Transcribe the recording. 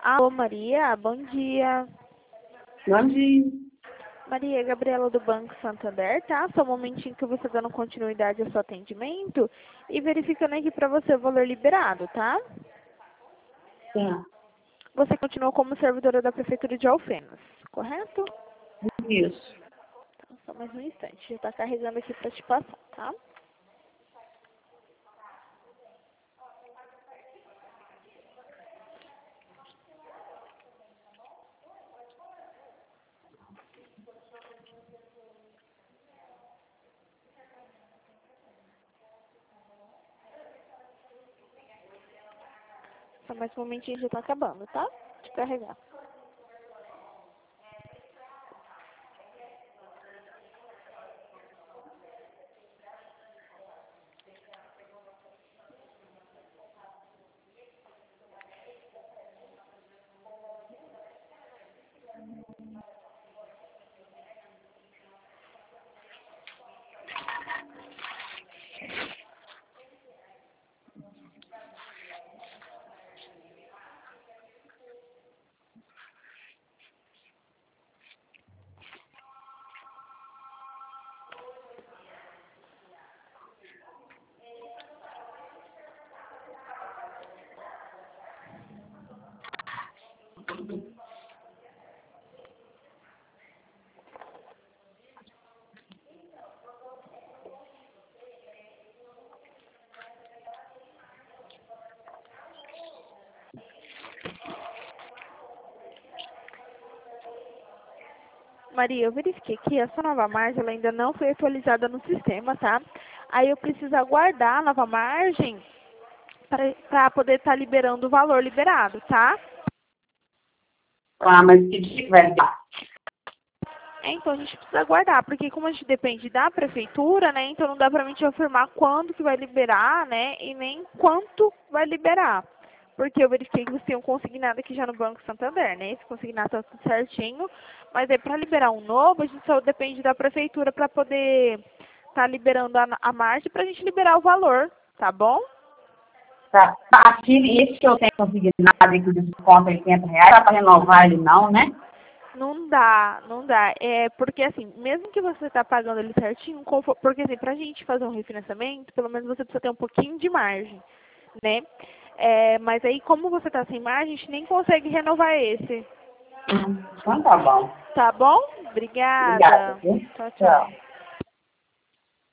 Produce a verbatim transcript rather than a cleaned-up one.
Alô, Maria, bom dia. Bom dia. Maria, é Gabriela do Banco Santander, tá? Só um momentinho que você dando continuidade ao seu atendimento e verificando aqui para você o valor liberado, tá? Tá. Você continua como servidora da Prefeitura de Alfenas, correto? Isso. Então, só mais um instante, já está carregando aqui para te passar, tá? Só mais um momentinho, já está acabando, tá? De carregar. Maria, eu verifiquei que a sua nova margem ela ainda não foi atualizada no sistema, tá? Aí eu preciso aguardar a nova margem para poder estar liberando o valor liberado, tá? Ah, mas que dia que vai dar? É, então a gente precisa aguardar, porque como a gente depende da prefeitura, né? Então não dá pra gente afirmar quando que vai liberar, né? E nem quanto vai liberar. Porque eu verifiquei que vocês tinham consignado aqui já no Banco Santander, né? Esse consignado tá tudo certinho. Mas aí para liberar um novo, a gente só depende da prefeitura para poder estar liberando a, a margem pra gente liberar o valor, tá bom? Tá. Aquele, esse que eu tenho consignado aqui de desconto oitenta reais, dá para renovar ele não, né? Não dá, não dá. É porque assim, mesmo que você está pagando ele certinho, confo- porque assim, pra gente fazer um refinanciamento, pelo menos você precisa ter um pouquinho de margem, né? É, mas aí como você está sem margem, a gente nem consegue renovar esse. Hum, Então tá bom. Tá bom? Obrigada, Obrigada. viu? Tchau, Tchau. tchau.